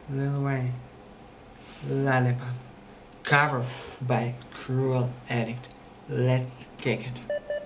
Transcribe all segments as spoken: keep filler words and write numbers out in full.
Lil Wayne, Lollipop, covered by Cruel Addict. Let's kick it.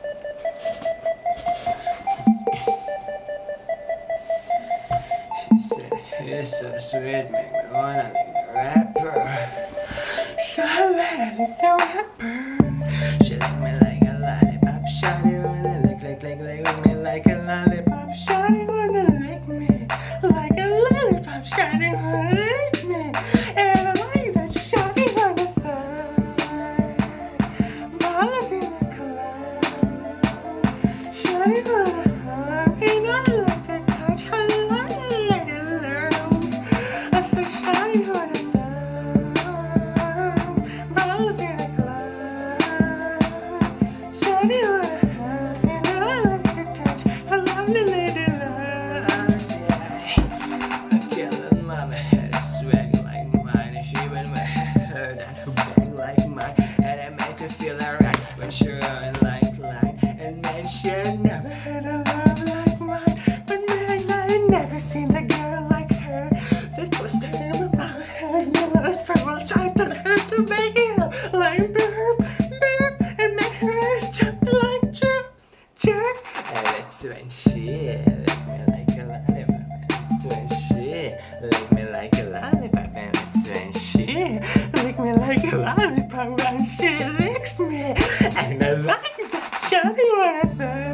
She said, it's so sweet, make me wanna lick the rapper. So let her lick the rapper. She licked me like a lollipop, shawty wanna lick, lick, lick, lick, lick me like a lollipop, shawty wanna lick me like a lollipop, shawty wanna lick me, and I like that shawty wanna thug, ballers in the club, shawty wanna hug, and I like to touch her little lips. I said shawty wanna thug, ballers in the club, shawty wanna hug, and I like to touch her lovely little lips. Yeah, I killed mama had a swag like mine, and she went with her and her bag like mine, and it make her feel alright when she run like line. And then she never had a love like mine, but man, I ain't never seen a girl like her. That was the name about her, and the last trouble tried to her to make it up like burp, burp, and make her ass jump like jerk, jerk. And that's when she licked me like a lollipop, and that's when she licked me like a lollipop, and that's when she licked me like a lollipop, and she licks me, and I like that shawty wanna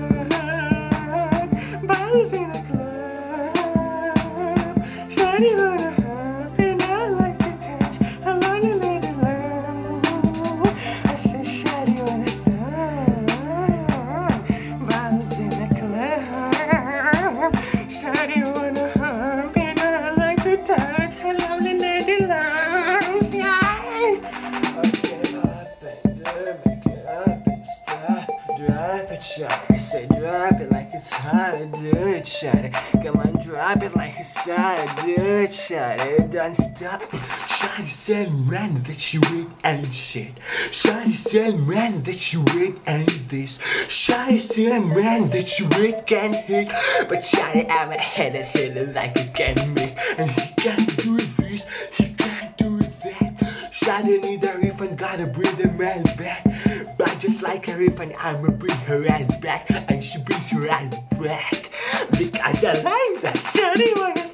thug, balls in a club, shawty wanna hug, and I like to touch her lonely little love. I said shawty wanna thug, balls in a club, shawty wanna hug, and I like to touch her lonely little lungs. Yeah. Okay, up and down, make it up and stop, drop it, shawty. I say drop it like it's hot, do it, shawty. Come on, drop it like it's hot, do it, shawty. Don't stop. Shawty said, man, that you ain't any shit. Shawty said, man, that you ain't any this. Shawty said, man, that you ain't can hit. But shawty, I'm a headed hitter like you can miss. And he can't do this, he can't do that. Shawty need a refund, gotta bring the man back. But just like a refund, I'ma bring her ass back. And she brings her ass back because I like that. Shawty wanna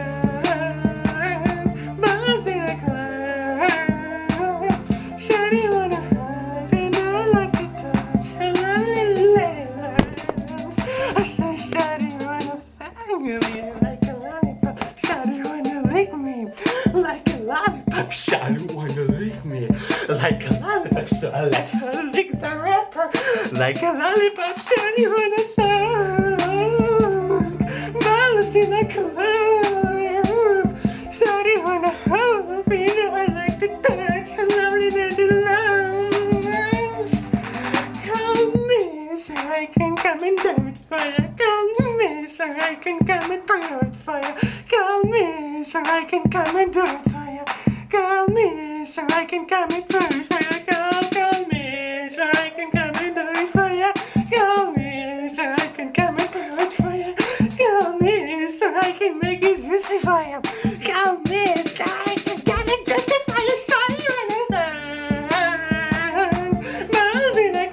thug, balls in a club, shawty wanna hug, and I like to touch her lovely little lips. I said shawty wanna thug me like a lollipop, shawty wanna lick me like a lollipop, shawty wanna lick me like a lollipop, so I let her lick the rapper like a lollipop, shawty wanna thug, balls in a club, shawty wanna hug, you know I like to touch her lovely little lungs. Call me so I can come and do it for you. Call me so I can come and do it for you. Call me so I can come and do it for you. Call me so I can come and do it for you. Call, call me so I can come and do it for you. Call me so I can come and do it for you. Call me so I can make it juicy for you. Call me so I can get it juicy for you. Shawty wanna thug, balls in a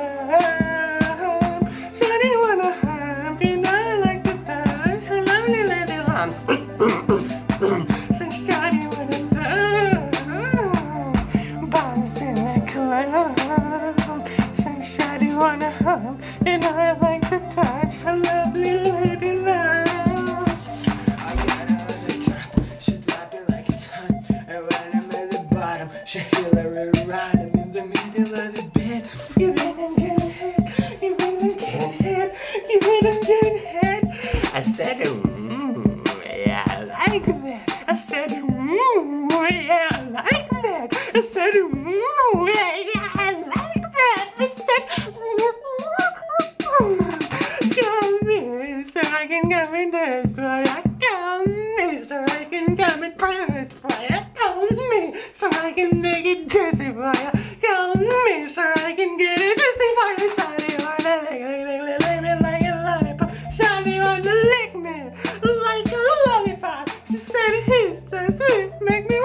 club, shawty wanna hug, and I like to touch her lovely little arms. So shawty wanna thug, balls in a club, so shawty wanna hug, and I like to touch her lovely little arms. I got her on the top, she drop it like it's hot, and when I'm at the bottom, she Hillary Rodham in the middle of the bed. You ain't I'm getting hit, you ain't I'm getting hit, you ain't I'm getting hit. I said, mmm, yeah, I like that. I said, mmm, yeah, I like that. I said, mmm, yeah, I like that. I said, call me so I can come and do it for you. Call me so I can come and prove it for you. Call me so I can make it juicy for you. Call me so I can get it juicy for you. Shawty wanna lick, lick, lick, lick me like a lollipop. Shawty wanna lick me like a lollipop. She said he's It's so sweet, make me